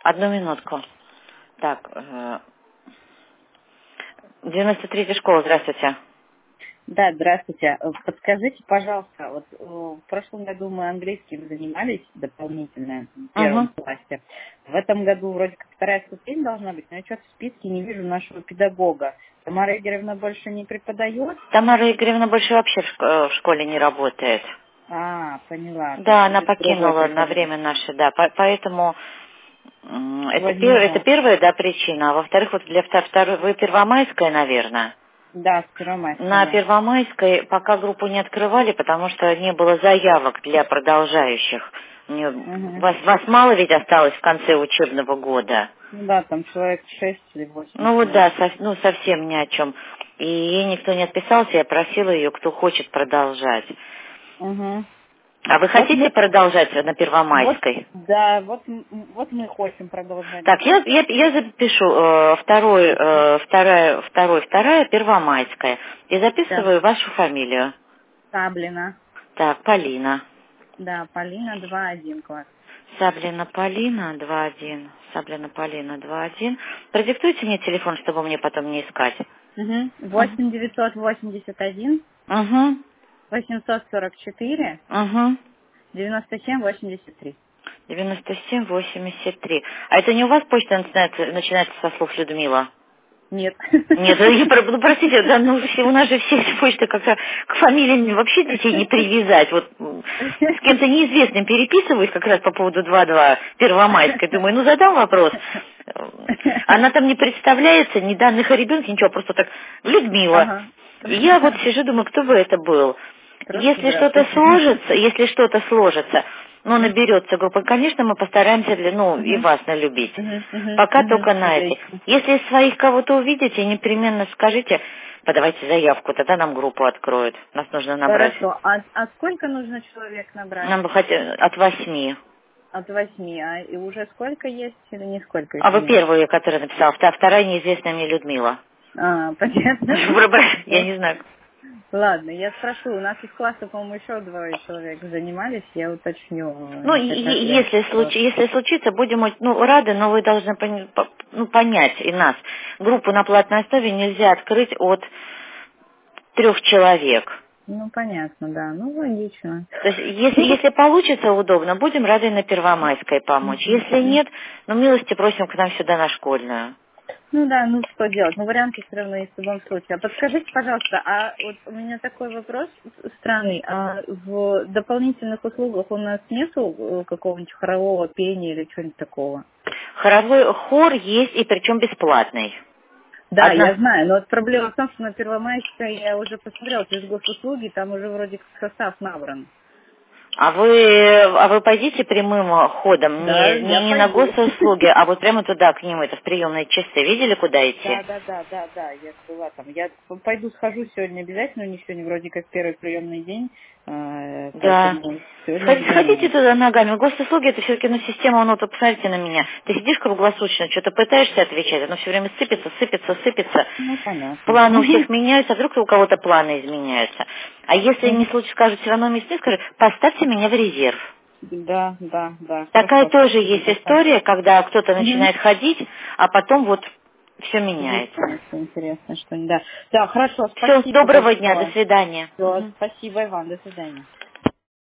Одну минутку. Так, 93-я школа, здравствуйте. Да, здравствуйте. Подскажите, пожалуйста, вот в прошлом году мы английским занимались дополнительно в первом классе. В этом году вроде как вторая ступень должна быть, но я что-то в списке не вижу нашего педагога. Тамара Игоревна больше не преподает? Тамара Игоревна больше вообще в школе не работает. Поняла. То Да, есть она будет другой покинула на преподаватель. время наше, да, поэтому Возьму, это да. первая, да, причина. А во-вторых, вот для второй, вы Первомайская, наверное. Да, с Первомайской, На да. Первомайской пока группу не открывали, потому что не было заявок для продолжающих. Угу. Вас мало ведь осталось в конце учебного года. Ну да, там человек 6 или 8 Ну вот человек. да, совсем ни о чем. И ей никто не отписался, я просила ее, кто хочет продолжать. Угу. А вы Вот хотите мы, продолжать на вот, Первомайской? да, вот мы хотим продолжать. Так, я запишу вторая Первомайская. И Да. записываю вашу фамилию. Саблина. Так, Полина. Да, Полина 2-1 класс. Саблина Полина 2-1. Саблина Полина 2-1. Продиктуйте мне телефон, чтобы мне потом не искать. Угу. Угу. 8-981 Угу. 844 Угу. 97-83. 97-83. А это не у вас почта начинается со слов Людмила? Нет. Нет, простите, да, у нас же все почты как-то к фамилии вообще детей не привязать. Вот с кем-то неизвестным переписываюсь как раз по поводу 2-2 Первомайской. Думаю, задам вопрос. Она там не представляется, ни данных о ребенке, ничего, просто так, Людмила. Ага. И я вот сижу, думаю, кто бы это был. Просто Если что-то здравствуйте. сложится, наберется группа, конечно, мы постараемся и Угу. вас налюбить. Угу. Угу. Пока Угу. только на эти. Отлично. Если из своих кого-то увидите, непременно скажите, подавайте заявку, тогда нам группу откроют. Нас нужно набрать. Хорошо. А сколько нужно человек набрать? Нам бы хотя от 8. От 8. И уже сколько есть или нисколько А еще вы нет? первую, которая написала, вторая неизвестная мне Людмила. Понятно. Я не знаю. Ладно, я спрошу. У нас из класса, по-моему, еще 2 человека занимались. Я уточню. Если случится, будем рады, но вы должны понять и нас. Группу на платной основе нельзя открыть от 3 человек. Понятно, да. Логично. То есть, если получится удобно, будем рады на Первомайской помочь. Если нет, милости просим к нам сюда на школьную. Да, что делать? Варианты все равно есть в любом случае. А подскажите, пожалуйста, вот у меня такой вопрос странный. А в дополнительных услугах у нас нету какого-нибудь хорового пения или чего-нибудь такого? Хоровой хор есть, и причем бесплатный. Да, я знаю, но вот проблема в том, что на Первомайской я уже посмотрела через госуслуги, там уже вроде как состав набран. А вы пойдите прямым ходом, Да, я не на пойду. госуслуги, а вот прямо туда, к ним, это в приемные часы. Видели, куда идти? Да, я была там. Я пойду схожу сегодня обязательно, у них сегодня вроде как первый приемный день, Да. поэтому сегодня Сходите загляну. туда ногами. Госуслуги это все-таки система, посмотрите на меня. Ты сидишь круглосуточно, что-то пытаешься отвечать, оно все время сыпется. Понятно. Планы у всех меняются, а вдруг у кого-то планы изменяются. А если не случится, скажут, все равно мест нет, скажут, поставьте меня в резерв. Да, Такая хорошо. тоже Спасибо есть большое. история, когда кто-то Мгм. начинает ходить, а потом все меняется. Выясняется, интересно, что да. Да, хорошо, Все, спасибо доброго дня, до большое. свидания. Всё, спасибо, Иван, до свидания.